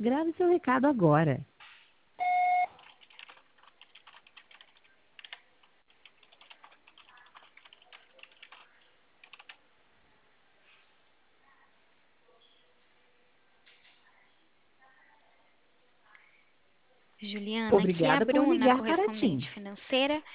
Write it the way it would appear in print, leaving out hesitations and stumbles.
Grave seu recado agora. Juliana, aqui é a Obrigada por Bruna, ligar para a TIM. correspondente financeira.